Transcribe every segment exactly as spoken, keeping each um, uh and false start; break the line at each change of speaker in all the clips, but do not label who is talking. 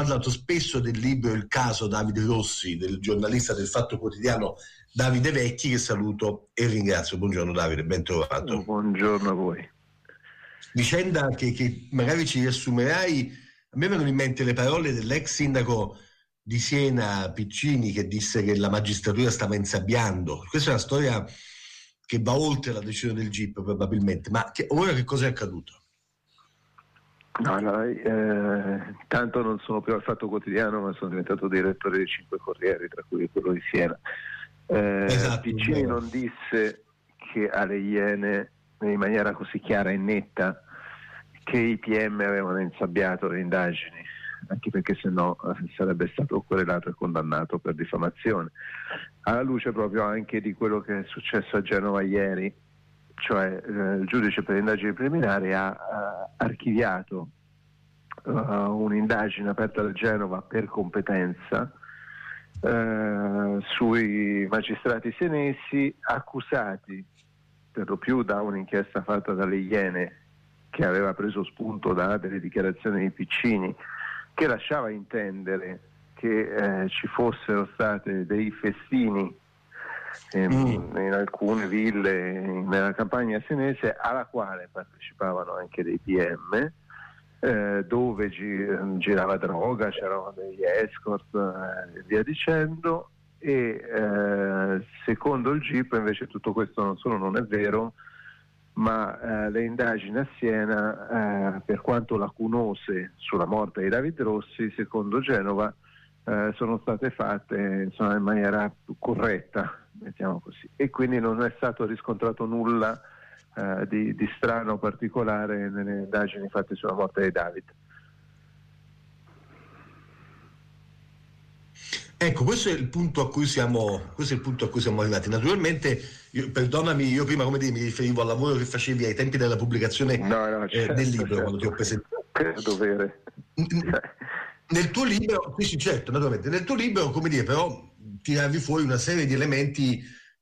parlato spesso del libro Il caso Davide Rossi, del giornalista del Fatto Quotidiano Davide Vecchi, che saluto e ringrazio. Buongiorno Davide, ben trovato.
Buongiorno a voi.
Vicenda che, che magari ci riassumerai. A me vengono in mente le parole dell'ex sindaco di Siena Piccini, che disse che la magistratura stava insabbiando. Questa è una storia che va oltre la decisione del G I P probabilmente, ma che, ora che cosa è accaduto?
No, no, eh, tanto non sono più al Fatto Quotidiano, ma sono diventato direttore di cinque Corrieri, tra cui quello di Siena. Eh,
esatto,
Piccini
vero.
non disse che alle Iene in maniera così chiara e netta che i P M avevano insabbiato le indagini, anche perché sennò eh, sarebbe stato querelato e condannato per diffamazione, alla luce proprio anche di quello che è successo a Genova ieri, cioè eh, il giudice per le indagini preliminari ha, ha archiviato uh, un'indagine aperta da Genova per competenza uh, sui magistrati senesi accusati per lo più da un'inchiesta fatta dalle Iene, che aveva preso spunto da delle dichiarazioni di Piccini, che lasciava intendere che eh, ci fossero state dei festini in, mm. in alcune ville in, nella campagna senese, alla quale partecipavano anche dei P M, eh, dove gi- girava droga, c'erano degli escort eh, e via dicendo, e eh, secondo il G I P invece tutto questo non solo non è vero, ma eh, le indagini a Siena, eh, per quanto lacunose sulla morte di David Rossi, secondo Genova eh, sono state fatte insomma, in maniera corretta, mettiamo così, e quindi non è stato riscontrato nulla eh, di, di strano particolare nelle indagini fatte sulla morte di David.
Ecco, questo è il punto a cui siamo, questo è il punto a cui siamo arrivati. Naturalmente, io, perdonami, io prima come dire, mi riferivo al lavoro che facevi ai tempi della pubblicazione
no, no, certo,
eh, del libro,
certo.
quando ti ho presentato.
Per dovere.
Nel tuo libro, sì, sì, certo, naturalmente, nel tuo libro, come dire, però tiravi fuori una serie di elementi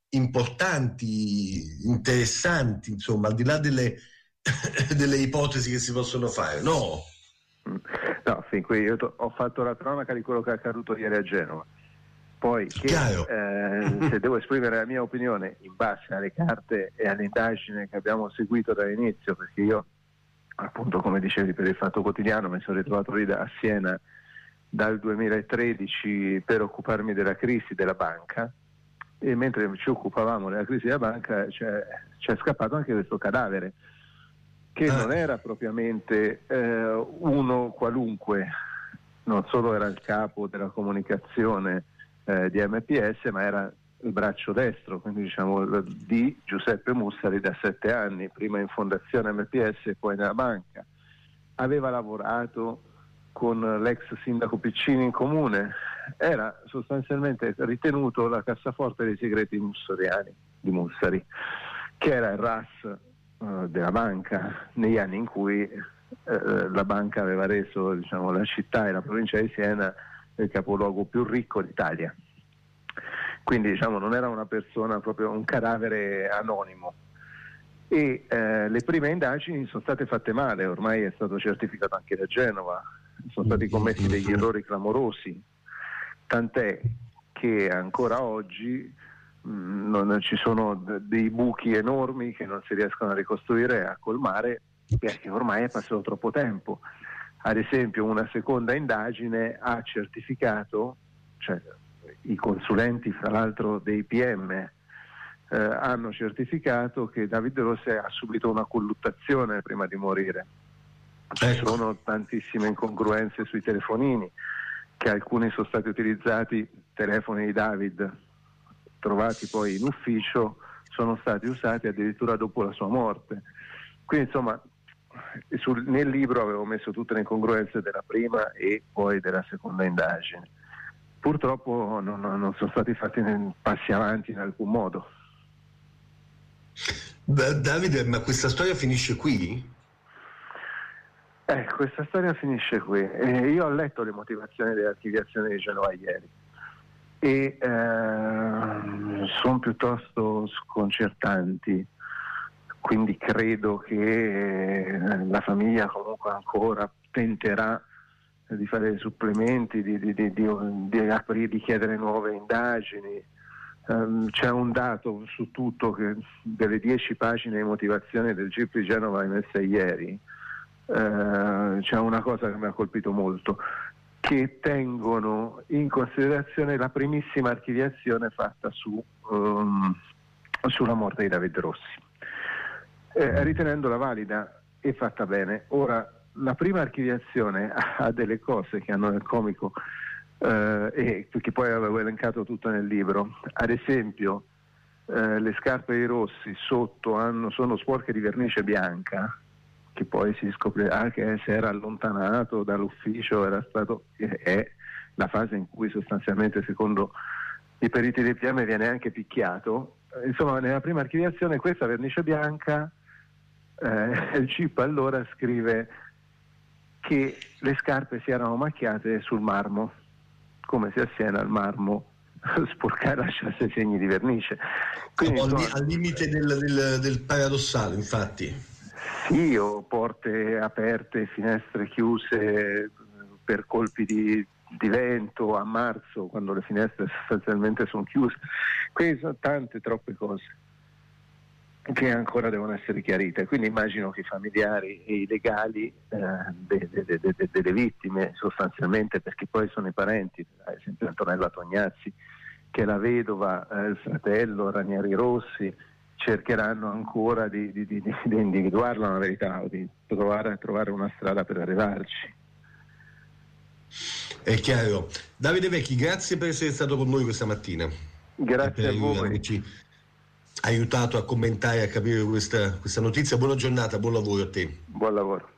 importanti, interessanti, insomma, al di là delle, delle ipotesi che si possono fare, no?
No, fin qui io to- ho fatto la cronaca di quello che è accaduto ieri a Genova. Poi che eh, se devo esprimere la mia opinione in base alle carte e all'indagine che abbiamo seguito dall'inizio, perché io appunto, come dicevi, per il Fatto Quotidiano mi sono ritrovato lì da, a Siena dal duemilatredici per occuparmi della crisi della banca, e mentre ci occupavamo della crisi della banca c'è, c'è scappato anche questo cadavere, che non era propriamente eh, uno qualunque, non solo era il capo della comunicazione eh, di M P S, ma era il braccio destro, quindi diciamo di Giuseppe Mussari da sette anni, prima in Fondazione M P S e poi nella banca. Aveva lavorato con l'ex sindaco Piccini in comune, era sostanzialmente ritenuto la cassaforte dei segreti mussariani di Mussari, che era il R A S uh, della banca negli anni in cui uh, la banca aveva reso, diciamo, la città e la provincia di Siena il capoluogo più ricco d'Italia. Quindi diciamo non era una persona, proprio un cadavere anonimo, e eh, le prime indagini sono state fatte male, ormai è stato certificato anche da Genova, sono stati commessi degli errori clamorosi, tant'è che ancora oggi mh, non ci sono d- dei buchi enormi che non si riescono a ricostruire e a colmare, perché ormai è passato troppo tempo. Ad esempio una seconda indagine ha certificato, cioè i consulenti fra l'altro dei P M eh, hanno certificato che David Rossi ha subito una colluttazione prima di morire. Ci
Ecco.
sono tantissime incongruenze sui telefonini, che alcuni sono stati utilizzati, telefoni di David trovati poi in ufficio sono stati usati addirittura dopo la sua morte. Quindi insomma sul, nel libro avevo messo tutte le incongruenze della prima e poi della seconda indagine. Purtroppo non, non sono stati fatti passi avanti in alcun modo.
Beh, Davide, ma questa storia finisce qui?
Eh, questa storia finisce qui. Eh, io ho letto le motivazioni dell'archiviazione di Genova ieri e eh, sono piuttosto sconcertanti, quindi credo che eh, la famiglia comunque ancora tenterà di fare supplementi, di, di, di, di, di, aprire, di chiedere nuove indagini. Um, c'è un dato su tutto che delle dieci pagine di motivazione del G I P di Genova emesse ieri, uh, c'è una cosa che mi ha colpito molto, che tengono in considerazione la primissima archiviazione fatta su, um, sulla morte di David Rossi, eh, ritenendola valida e fatta bene. Ora, la prima archiviazione ha delle cose che hanno nel comico eh, e che poi avevo elencato tutto nel libro. Ad esempio, eh, le scarpe di Rossi sotto hanno, sono sporche di vernice bianca, che poi si scoprirà che si era allontanato dall'ufficio, era stato, è la fase in cui sostanzialmente, secondo i periti del P M, viene anche picchiato. Insomma, nella prima archiviazione questa vernice bianca, eh, il G I P allora scrive che le scarpe si erano macchiate sul marmo, come se a Siena il marmo sporcare lasciasse segni di vernice.
Quindi, al, insomma, al limite del, del, del paradossale, infatti.
Sì, o porte aperte, finestre chiuse per colpi di, di vento a marzo, quando le finestre sostanzialmente sono chiuse. Quindi sono tante, troppe cose che ancora devono essere chiarite. Quindi immagino che i familiari e i legali eh, de, de, de, de, delle vittime, sostanzialmente, perché poi sono i parenti, ad esempio Antonella Tognazzi, che è la vedova, eh, il fratello Ranieri Rossi, cercheranno ancora di, di, di, di individuarla una verità, o di provare a trovare una strada per arrivarci.
È chiaro. Davide Vecchi, grazie per essere stato con noi questa mattina.
Grazie a voi.
Averci aiutato a commentare, a capire questa, questa notizia. Buona giornata, buon lavoro a te.
Buon lavoro.